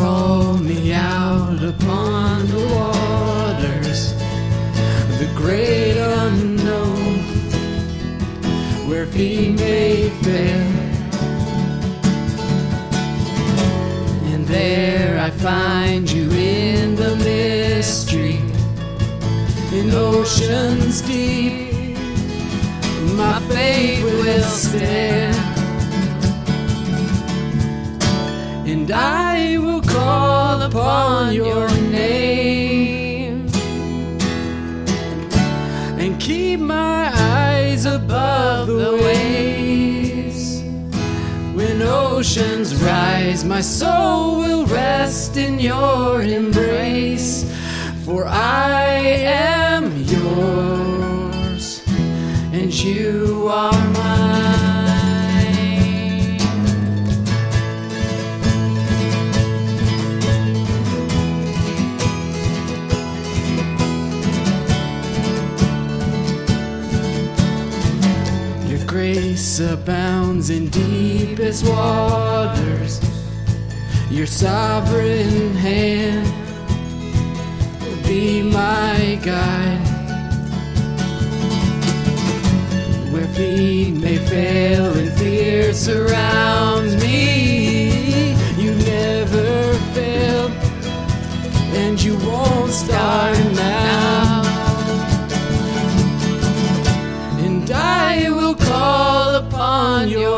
call me out upon the waters, the great unknown, where feet may fail. And there I find you in the mystery, in oceans deep, my faith will stand. And I will call upon your name and keep my eyes above the waves. When oceans rise, my soul will rest in your embrace. For I am yours and you are mine. Grace abounds in deepest waters. Your sovereign hand will be my guide. Where feet may fail and fear surrounds me, you never failed, and you won't start now. And I will call upon your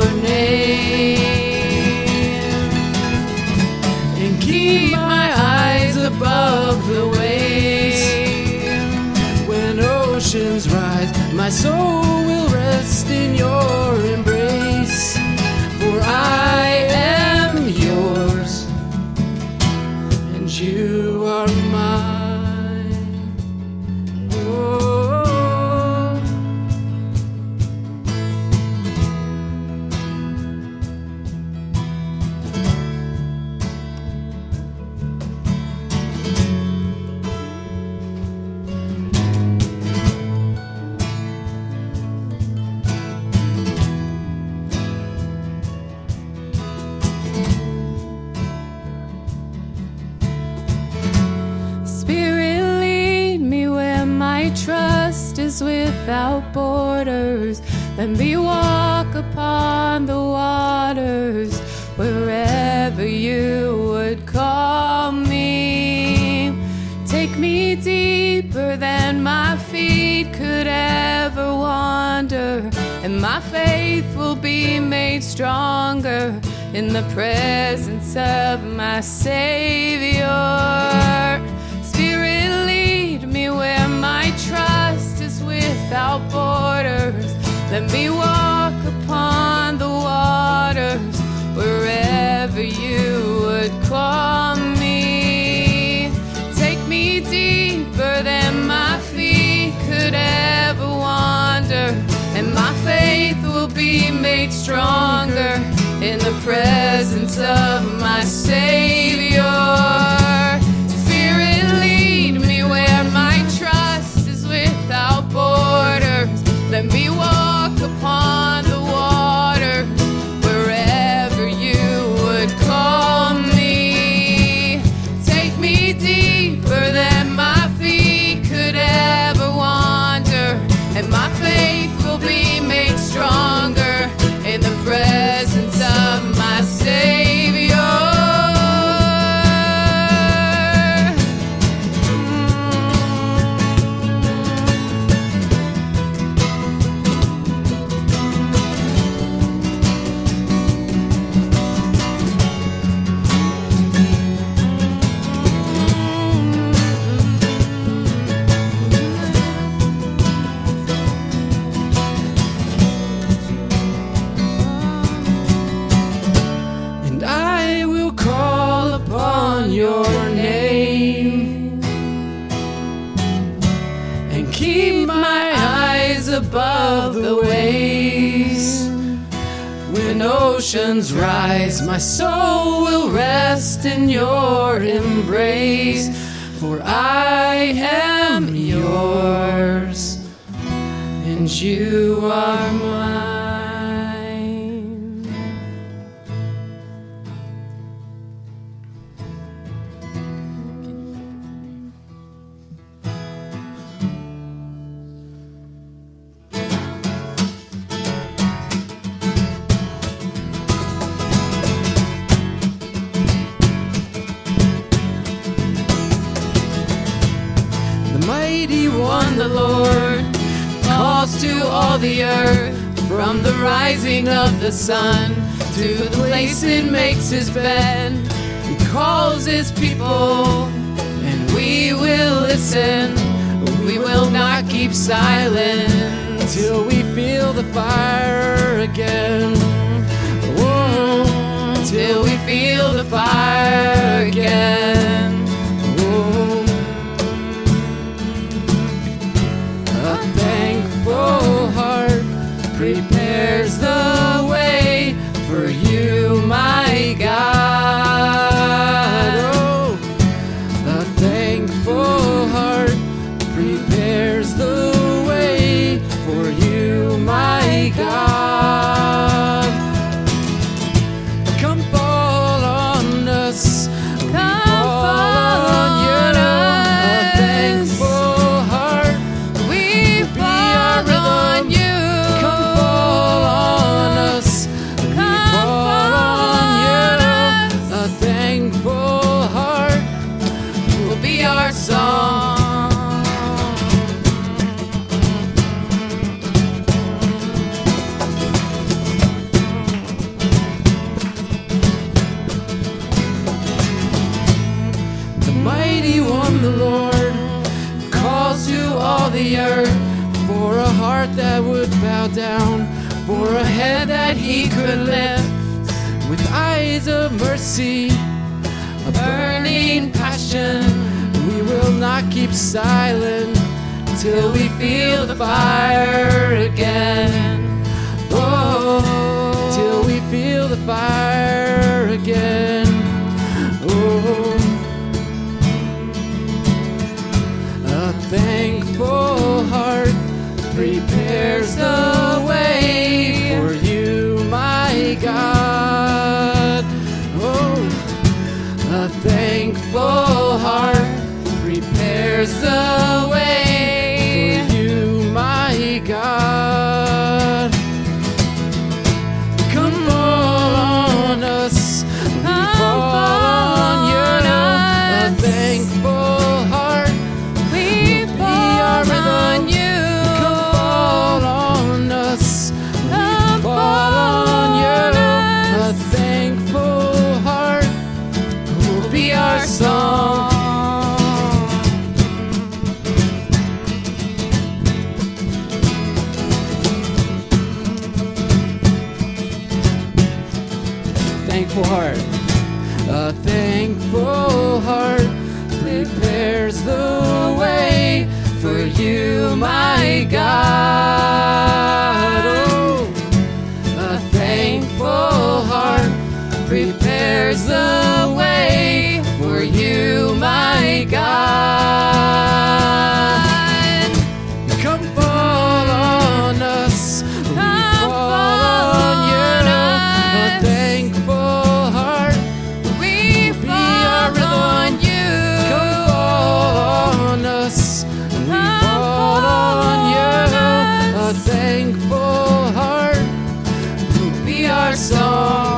name and keep my eyes above the waves. When oceans rise, my soul will rest in your embrace. For I am yours and you are mine. Trust is without borders. Let me walk upon the waters wherever you would call me. Take me deeper than my feet could ever wander, and my faith will be made stronger in the presence of my Savior. Spirit, lead me where my trust is without borders. Let me walk upon the waters wherever you would call me. Take me deeper than my feet could ever wander, and my faith will be made stronger in the presence of my Savior. Spirit, lead me where my trust is without borders. Let me walk upon the waters wherever you would call me. Take me deeper than my feet could ever wander, and my faith will be made stronger in the presence of my Savior. Your name and keep my eyes above the waves. When oceans rise, my soul will rest in your embrace. For I am yours and you are mine. mighty one, the Lord, calls to all the earth, from the rising of the sun to the place it makes his bed. He calls his people, and we will listen. We will not keep silent till we feel the fire again. Whoa. Till we feel the fire again. Whoa. A thankful heart prepares the way for you, my God. Oh, a thankful heart prepares the way for you, my God. Come fall on us. Come fall on us. A thankful heart. We fall on you. Come fall on us. We fall on you. A thankful heart Will be our song. mighty one, the Lord, calls to all the earth for a heart that would bow down, for a head that he could lift, with eyes of mercy, a burning passion. We will not keep silent till we feel the fire again. Oh, till we feel the fire again. Oh. A thankful heart prepares the way for you, my God. Oh, a thankful heart prepares the way for you, my God. Come fall on us, we fall on you. A thankful heart. On you. Come fall on us. Come fall on you. A thankful heart will be our song. Thankful heart. A thankful heart prepares the way for you, my God. Oh, a thankful heart prepares the way for you, my God. Come fall on us, we fall on you. A thankful heart, We be our fall rhythm. on you. Come fall on us. We fall on you. A thankful heart will be our song.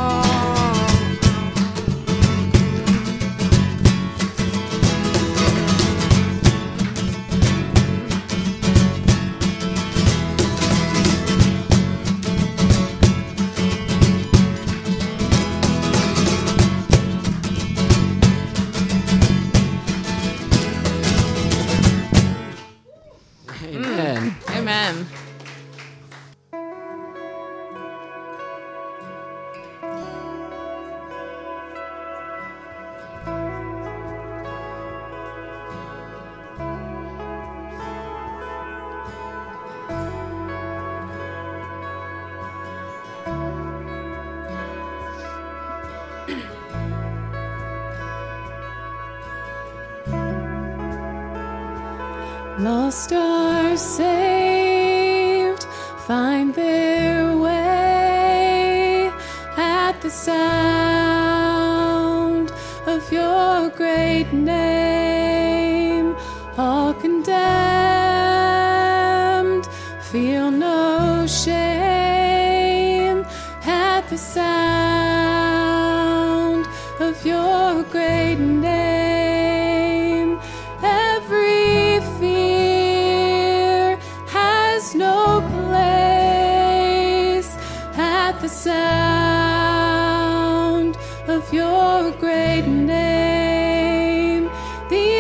Amen. Amen. Lost are saved, find their way at the sound of your great name. All condemned, feel no shame at the sound of your great name. Every fear sound of your great name, the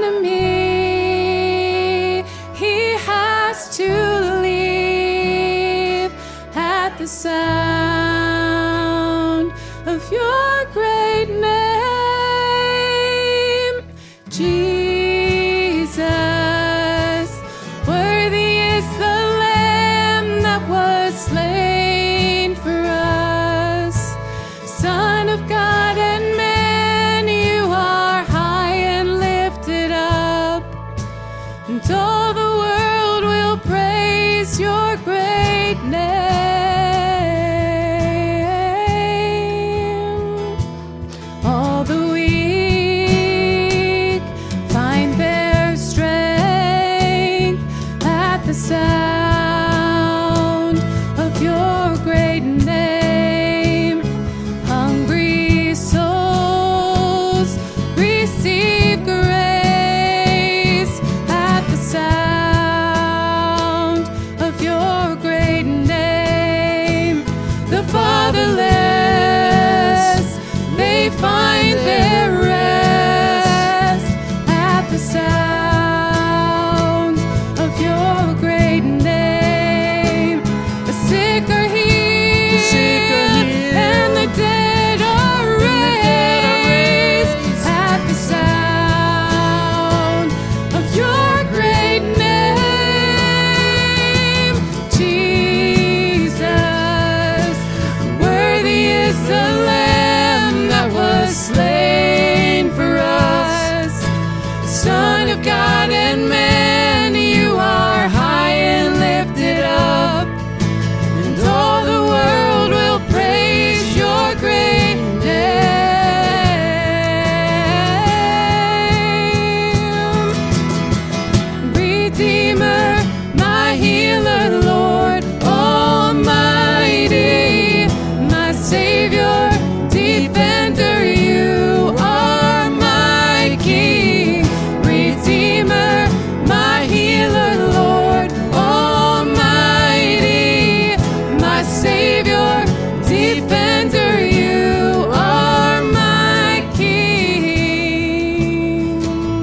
enemy, he has to leave at the sound of your great name, Jesus. Worthy is the Lamb that was slain for us, Son of God and man, you are high and lifted up, and all the world will praise your great name. All the weak find their strength at the sound of your great name. Hungry souls receive grace at the sound of your great name. The fatherless, they find their rest at the sound of your great name. The sick are healed, and the dead are raised at the sound of your great name, Jesus. Worthy is the Lamb that was slain for us, Son of God and man, you are high and lifted up, and all the world will praise your great name. Redeemer, my healer, Lord Almighty, my Savior, defender, you are my King. Redeemer, my healer, Lord Almighty, my Savior, defender, you are my King.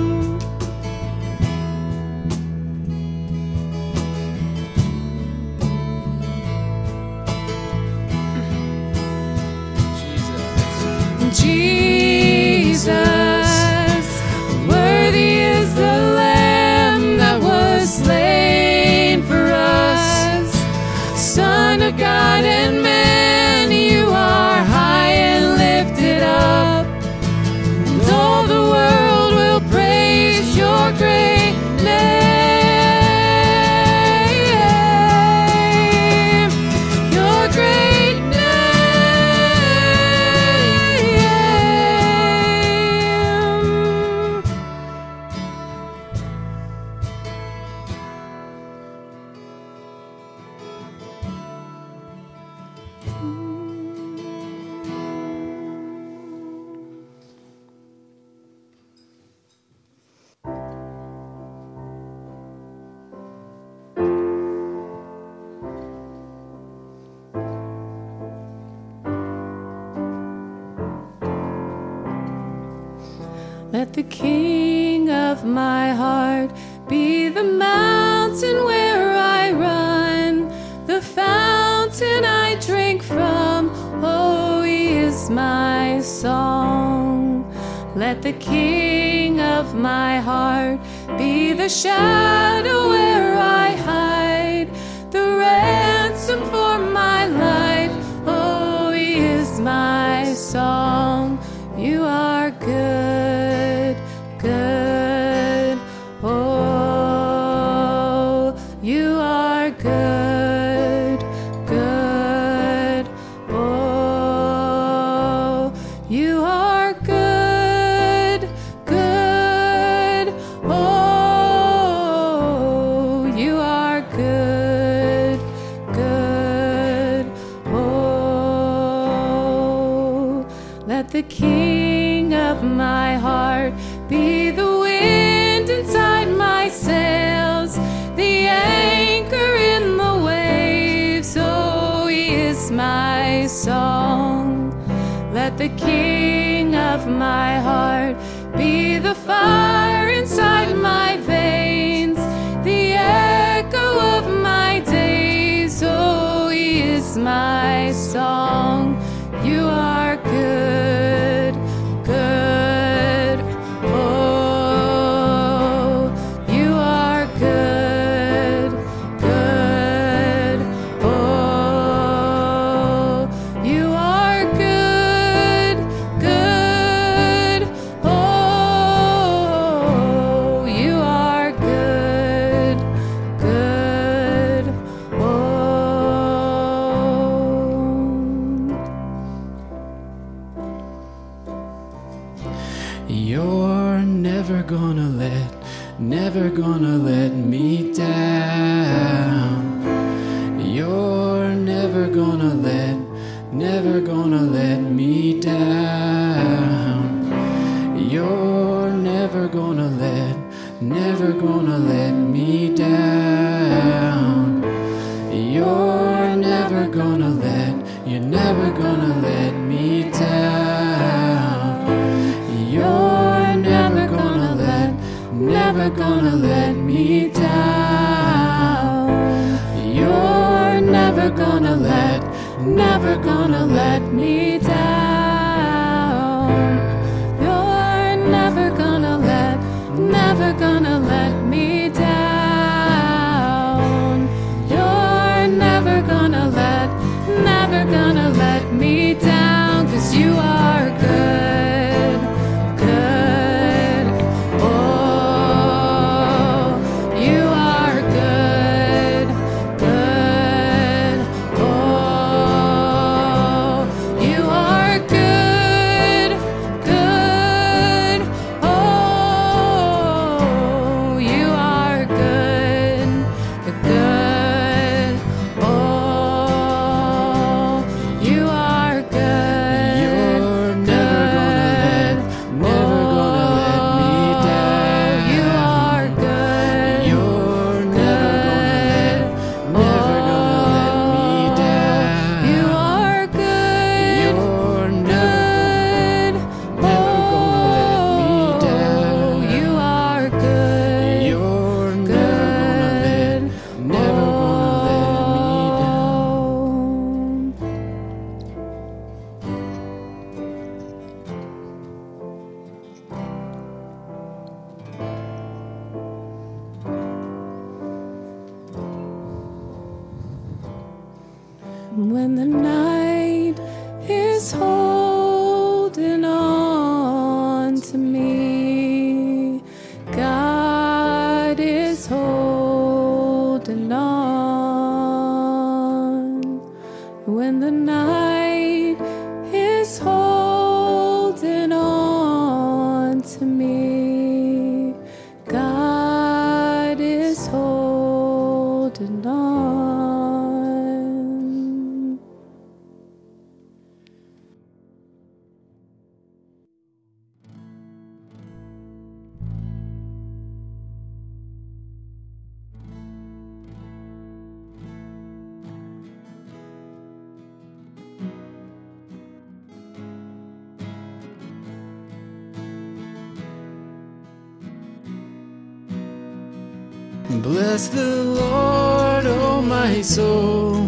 Jesus, worthy is the Lamb that was slain for us, Son of God and man, you are high and lifted up, and all the world will praise your great name, your great name. Let the King of my heart be the mountain where I run, the fountain I drink from. Oh, he is my song. Let the King of my heart be the shadow where I hide, the ransom for my life. Oh, he is my song. You are good, good. Oh, you are good, good. Oh, you are good, good. Oh, you are good, good. Oh, let the King of my heart be the wind inside my sails, the anchor in the waves. Oh, he is my my song. Let the King of my heart be the fire inside my veins, the echo of my days. Oh, he is my song. You are good, good. Oh, you are good, good. Oh, you are good, good. Oh, you are good, good. You're never gonna let me down. You're never gonna let me down. You're never gonna let me down. You're never gonna let me down. You're never gonna let me down. You're never gonna let me down. You're never gonna let me down. You're never gonna let me down, 'cause you are good, good. Oh, you are good, good. Oh, you are good, good. Oh, you are good, good. Oh, you are good. You're never gonna let me down. You are good. You're never gonna let me down. You are good. You're never gonna let me down. You are good. You're never gonna let me down. When the night is holding on to me, God is holding on. When the night is holding on to me, God is holding on. Bless the Lord, oh my soul,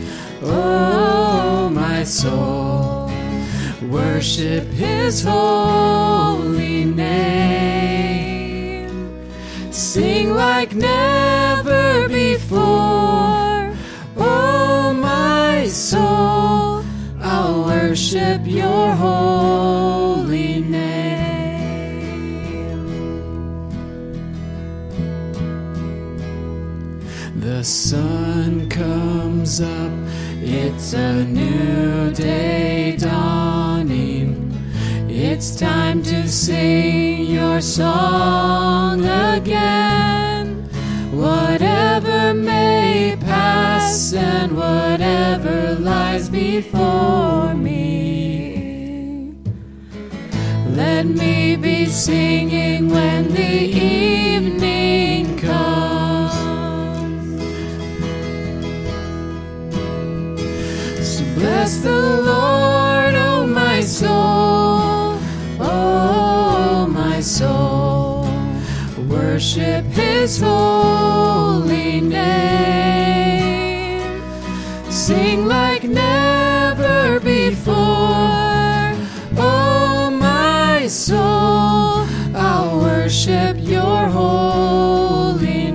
oh my soul. Worship His holy name. Sing like never before, oh my soul. I'll worship Your holy name. The sun comes up, it's a new day dawning. It's time to sing Your song again. Whatever may pass and whatever lies before me, let me be singing when the evening comes. So bless bless the Lord, oh my soul, oh my soul. Worship his holy name. Sing like never before, oh my soul. I'll worship your holy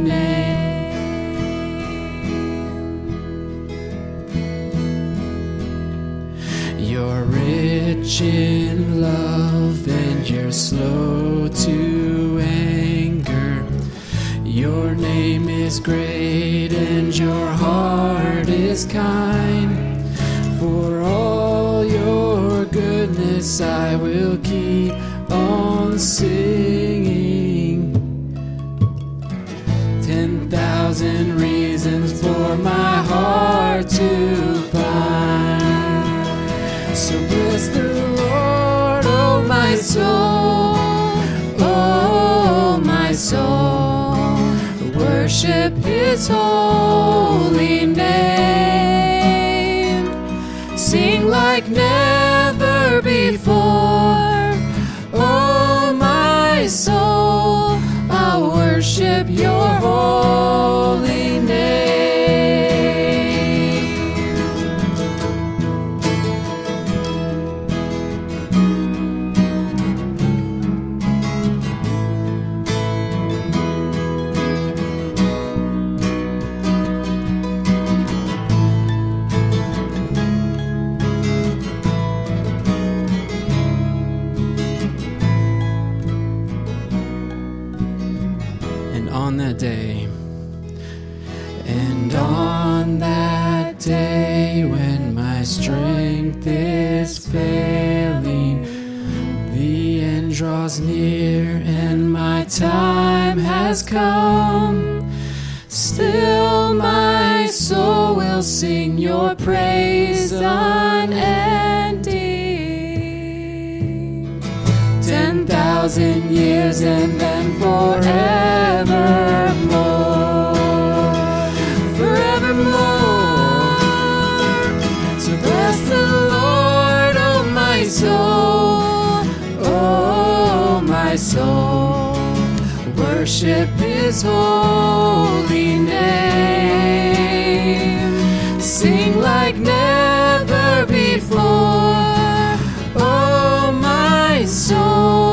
name. You're rich in love and you're slow to anger. Your name is great and your heart is kind. For all your goodness I will keep on singing. 10,000 reasons for my heart to find. So bless the Lord, oh my soul, oh my soul. Worship his holy name. Sing like never before, oh my soul. I'll worship your holy name. On that day, and on that day when my strength is failing, the end draws near and my time has come, still my soul will sing your praise unending. 10,000 years and then forevermore, forevermore. So bless the Lord, oh my soul, oh my soul. Worship his holy name. Sing like never before, oh my soul.